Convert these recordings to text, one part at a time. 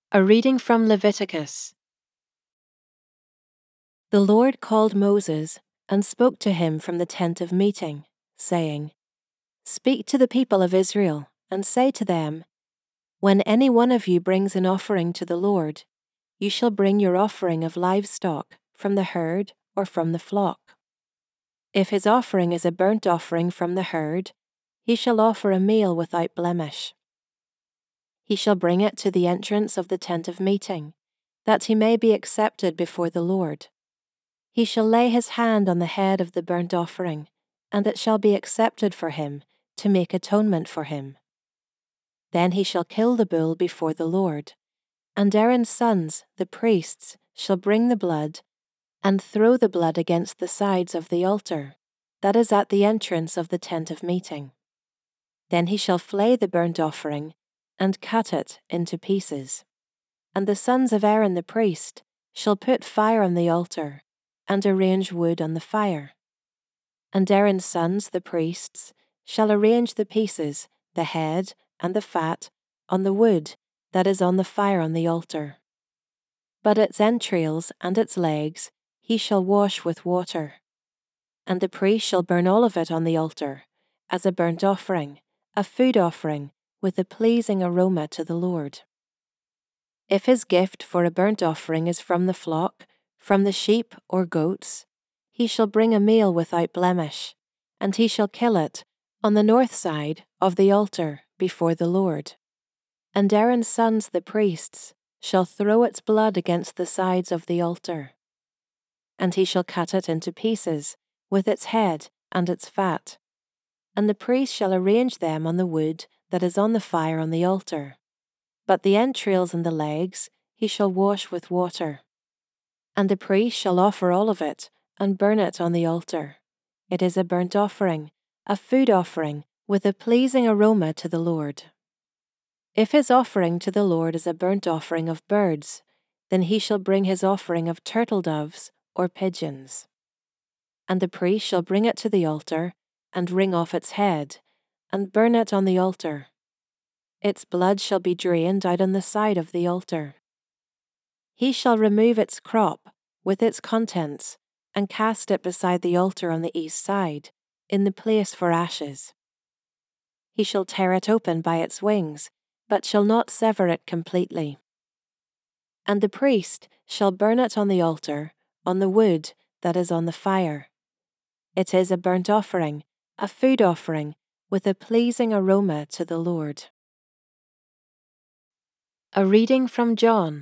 A reading from Leviticus. The Lord called Moses and spoke to him from the tent of meeting, saying, "Speak to the people of Israel and say to them, when any one of you brings an offering to the Lord, you shall bring your offering of livestock from the herd or from the flock. If his offering is a burnt offering from the herd, he shall offer a meal without blemish. He shall bring it to the entrance of the tent of meeting, that he may be accepted before the Lord. He shall lay his hand on the head of the burnt offering, and it shall be accepted for him, to make atonement for him. Then he shall kill the bull before the Lord, and Aaron's sons, the priests, shall bring the blood, and throw the blood against the sides of the altar, that is at the entrance of the tent of meeting. Then he shall flay the burnt offering, and cut it into pieces. And the sons of Aaron the priest shall put fire on the altar, and arrange wood on the fire. And Aaron's sons, the priests, shall arrange the pieces, the head, and the fat, on the wood that is on the fire on the altar. But its entrails and its legs he shall wash with water. And the priest shall burn all of it on the altar, as a burnt offering, a food offering, with a pleasing aroma to the Lord. If his gift for a burnt offering is from the flock, from the sheep or goats, he shall bring a meal without blemish, and he shall kill it on the north side of the altar before the Lord. And Aaron's sons the priests shall throw its blood against the sides of the altar. And he shall cut it into pieces, with its head and its fat. And the priest shall arrange them on the wood that is on the fire on the altar. But the entrails and the legs he shall wash with water. And the priest shall offer all of it, and burn it on the altar. It is a burnt offering, a food offering, with a pleasing aroma to the Lord. If his offering to the Lord is a burnt offering of birds, then he shall bring his offering of turtle doves or pigeons. And the priest shall bring it to the altar, and wring off its head, and burn it on the altar. Its blood shall be drained out on the side of the altar. He shall remove its crop, with its contents, and cast it beside the altar on the east side, in the place for ashes. He shall tear it open by its wings, but shall not sever it completely. And the priest shall burn it on the altar, on the wood that is on the fire. It is a burnt offering, a food offering, with a pleasing aroma to the Lord. A reading from John.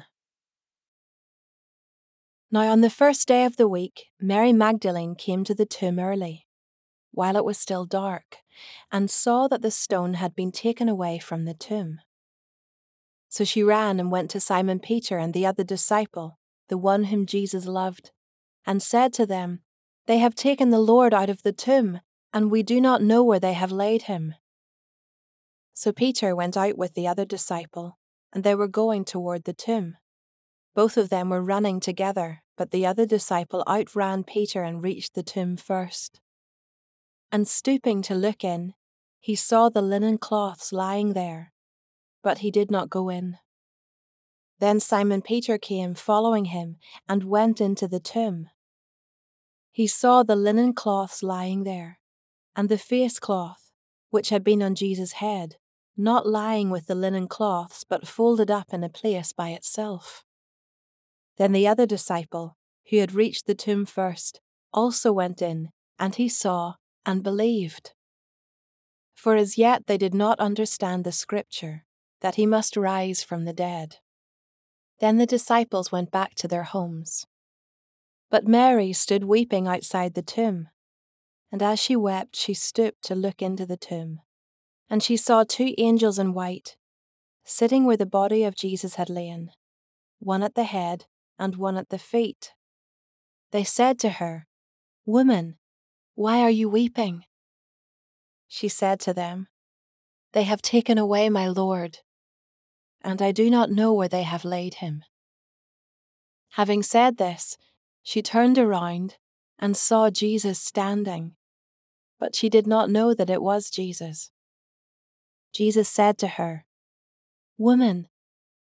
Now on the first day of the week, Mary Magdalene came to the tomb early, while it was still dark, and saw that the stone had been taken away from the tomb. So she ran and went to Simon Peter and the other disciple, the one whom Jesus loved, and said to them, "They have taken the Lord out of the tomb, and we do not know where they have laid him." So Peter went out with the other disciple, and they were going toward the tomb. Both of them were running together, but the other disciple outran Peter and reached the tomb first. And stooping to look in, he saw the linen cloths lying there, but he did not go in. Then Simon Peter came following him and went into the tomb. He saw the linen cloths lying there, and the face cloth, which had been on Jesus' head, not lying with the linen cloths, but folded up in a place by itself. Then the other disciple, who had reached the tomb first, also went in, and he saw and believed. For as yet they did not understand the scripture, that he must rise from the dead. Then the disciples went back to their homes. But Mary stood weeping outside the tomb, and as she wept she stooped to look into the tomb, and she saw two angels in white, sitting where the body of Jesus had lain, one at the head and one at the feet. They said to her, "Woman, why are you weeping?" She said to them, "They have taken away my Lord, and I do not know where they have laid him." Having said this, she turned around and saw Jesus standing, but she did not know that it was Jesus. Jesus said to her, "Woman,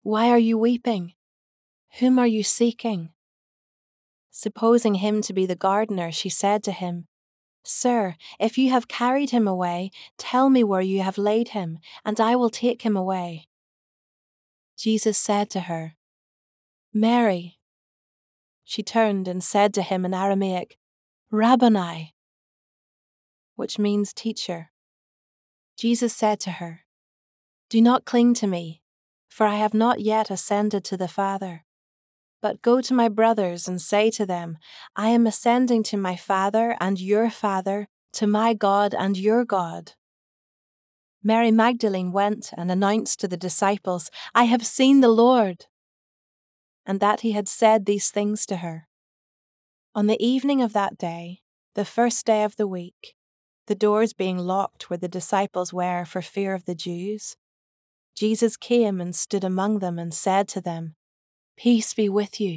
Why are you weeping? Whom are you seeking?" Supposing him to be the gardener, she said to him, "Sir, if you have carried him away, tell me where you have laid him, and I will take him away." Jesus said to her, "Mary." She turned and said to him in Aramaic, "Rabboni," which means teacher. Jesus said to her, "Do not cling to me, for I have not yet ascended to the Father. But go to my brothers and say to them, I am ascending to my Father and your Father, to my God and your God." Mary Magdalene went and announced to the disciples, "I have seen the Lord," and that he had said these things to her. On the evening of that day, the first day of the week, the doors being locked where the disciples were for fear of the Jews, Jesus came and stood among them and said to them, "Peace be with you."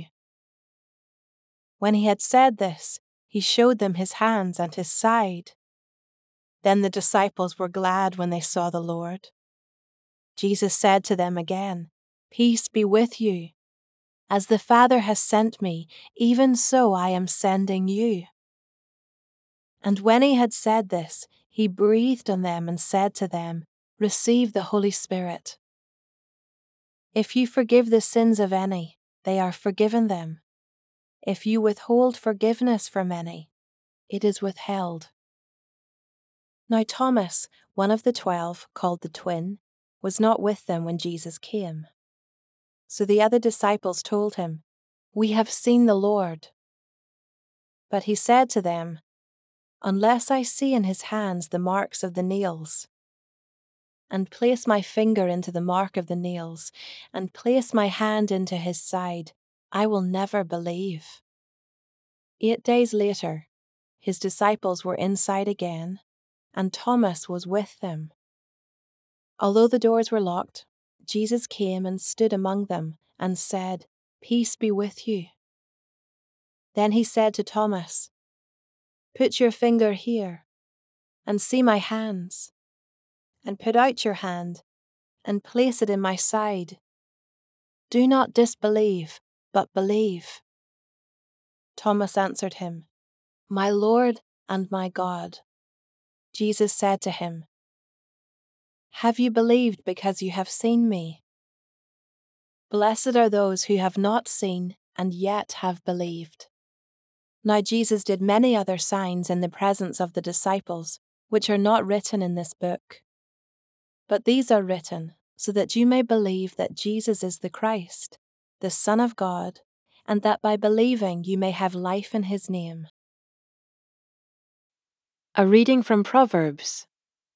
When he had said this, he showed them his hands and his side. Then the disciples were glad when they saw the Lord. Jesus said to them again, "Peace be with you. As the Father has sent me, even so I am sending you." And when he had said this, he breathed on them and said to them, "Receive the Holy Spirit. If you forgive the sins of any, they are forgiven them. If you withhold forgiveness from any, it is withheld." Now Thomas, one of the 12, called the twin, was not with them when Jesus came. So the other disciples told him, "We have seen the Lord." But he said to them, "Unless I see in his hands the marks of the nails, and place my finger into the mark of the nails, and place my hand into his side, I will never believe." 8 days later, his disciples were inside again, and Thomas was with them. Although the doors were locked, Jesus came and stood among them and said, "Peace be with you." Then he said to Thomas, "Put your finger here, and see my hands, and put out your hand, and place it in my side. Do not disbelieve, but believe." Thomas answered him, "My Lord and my God." Jesus said to him, "Have you believed because you have seen me? Blessed are those who have not seen and yet have believed." Now Jesus did many other signs in the presence of the disciples, which are not written in this book. But these are written so that you may believe that Jesus is the Christ, the Son of God, and that by believing you may have life in his name. A reading from Proverbs.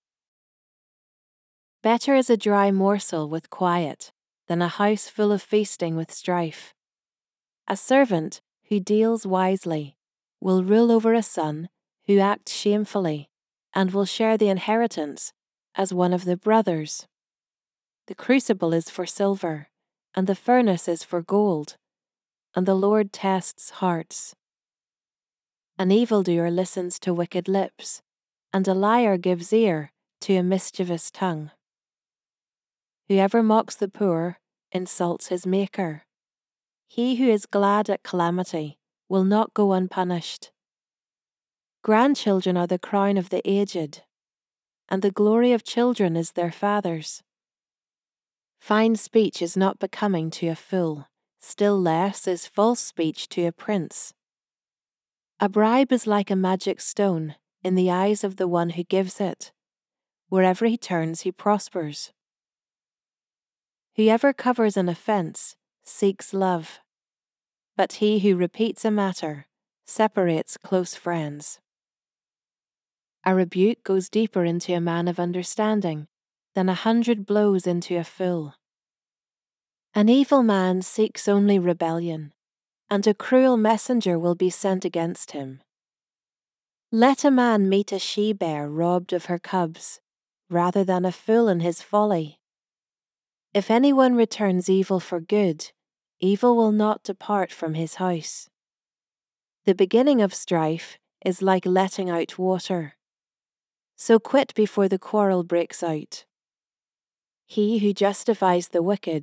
Better is a dry morsel with quiet than a house full of feasting with strife. A servant who deals wisely will rule over a son who acts shamefully, and will share the inheritance as one of the brothers. The crucible is for silver, and the furnace is for gold, and the Lord tests hearts. An evildoer listens to wicked lips, and a liar gives ear to a mischievous tongue. Whoever mocks the poor insults his Maker. He who is glad at calamity will not go unpunished. Grandchildren are the crown of the aged, and the glory of children is their fathers. Fine speech is not becoming to a fool, still less is false speech to a prince. A bribe is like a magic stone in the eyes of the one who gives it. Wherever he turns, he prospers. Whoever covers an offense seeks love, but he who repeats a matter separates close friends. A rebuke goes deeper into a man of understanding than 100 blows into a fool. An evil man seeks only rebellion, and a cruel messenger will be sent against him. Let a man meet a she-bear robbed of her cubs, rather than a fool in his folly. If anyone returns evil for good, evil will not depart from his house. The beginning of strife is like letting out water, so quit before the quarrel breaks out. He who justifies the wicked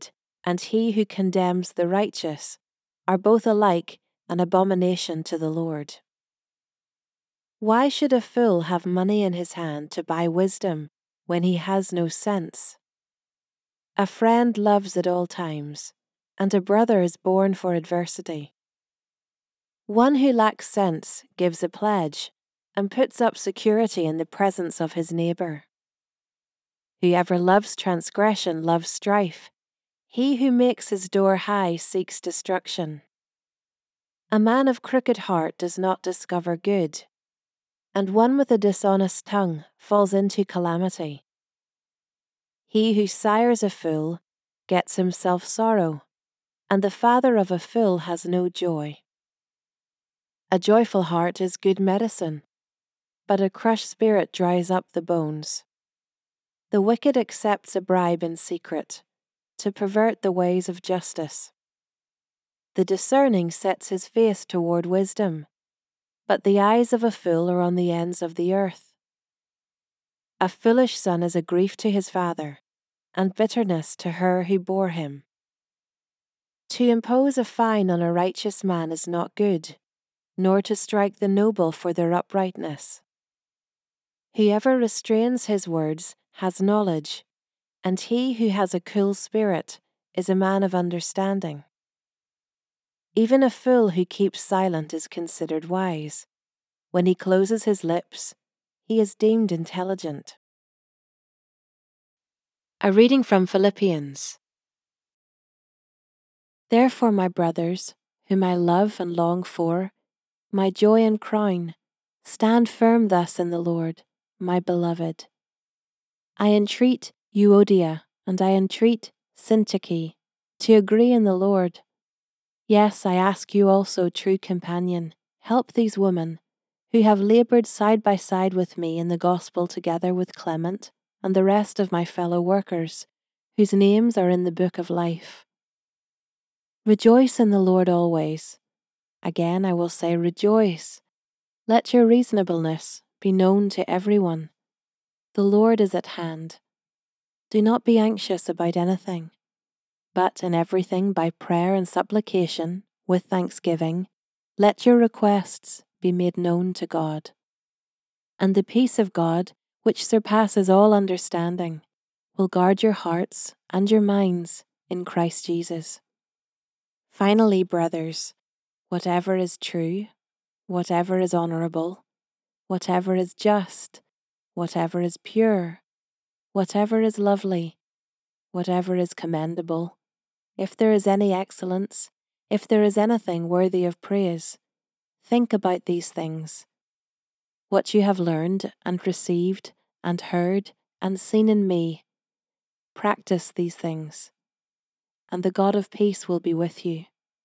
and he who condemns the righteous are both alike an abomination to the Lord. Why should a fool have money in his hand to buy wisdom when he has no sense? A friend loves at all times, and a brother is born for adversity. One who lacks sense gives a pledge and puts up security in the presence of his neighbor. Whoever loves transgression loves strife. He who makes his door high seeks destruction. A man of crooked heart does not discover good, and one with a dishonest tongue falls into calamity. He who sires a fool gets himself sorrow, and the father of a fool has no joy. A joyful heart is good medicine, but a crushed spirit dries up the bones. The wicked accepts a bribe in secret, to pervert the ways of justice. The discerning sets his face toward wisdom, but the eyes of a fool are on the ends of the earth. A foolish son is a grief to his father, and bitterness to her who bore him. To impose a fine on a righteous man is not good, nor to strike the noble for their uprightness. Whoever restrains his words has knowledge, and he who has a cool spirit is a man of understanding. Even a fool who keeps silent is considered wise. When he closes his lips, he is deemed intelligent. A reading from Philippians. Therefore, my brothers, whom I love and long for, my joy and crown, stand firm thus in the Lord, my beloved. I entreat Euodia and I entreat Syntyche to agree in the Lord. Yes, I ask you also, true companion, help these women, who have labored side by side with me in the gospel together with Clement and the rest of my fellow workers, whose names are in the book of life. Rejoice in the Lord always. Again I will say rejoice. Let your reasonableness be known to everyone. The Lord is at hand. Do not be anxious about anything, but in everything by prayer and supplication, with thanksgiving, let your requests be made known to God. And the peace of God, which surpasses all understanding, will guard your hearts and your minds in Christ Jesus. Finally, brothers, whatever is true, whatever is honorable, whatever is just, whatever is pure, whatever is lovely, whatever is commendable, if there is any excellence, if there is anything worthy of praise, think about these things. What you have learned and received and heard and seen in me, practice these things, and the God of peace will be with you.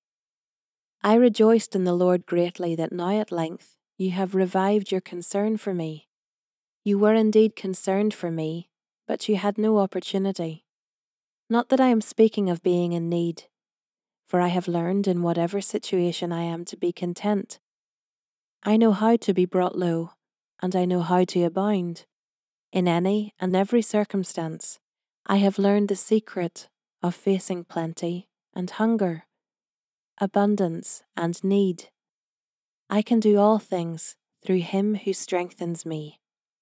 I rejoiced in the Lord greatly that now at length you have revived your concern for me. You were indeed concerned for me, but you had no opportunity. Not that I am speaking of being in need, for I have learned in whatever situation I am to be content. I know how to be brought low, and I know how to abound. In any and every circumstance, I have learned the secret of facing plenty and hunger, abundance and need. I can do all things through him who strengthens me.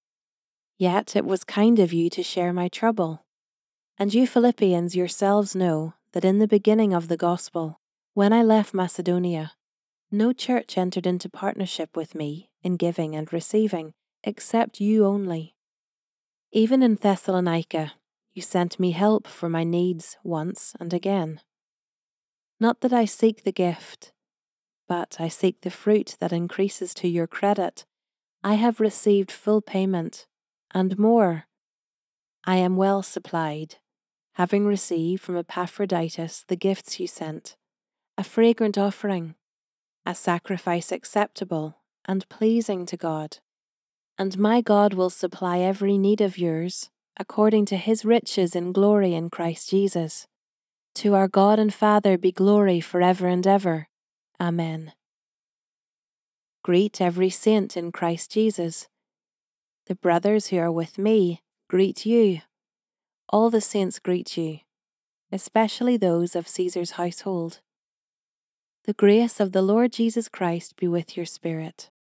Yet it was kind of you to share my trouble. And you Philippians yourselves know that in the beginning of the gospel, when I left Macedonia, no church entered into partnership with me in giving and receiving, except you only. Even in Thessalonica, you sent me help for my needs once and again. Not that I seek the gift, but I seek the fruit that increases to your credit. I have received full payment, and more. I am well supplied, having received from Epaphroditus the gifts you sent, a fragrant offering, a sacrifice acceptable and pleasing to God. And my God will supply every need of yours, according to his riches in glory in Christ Jesus. To our God and Father be glory forever and ever. Amen. Greet every saint in Christ Jesus. The brothers who are with me greet you. All the saints greet you. especially those of Caesar's household. The grace of the Lord Jesus Christ be with your spirit.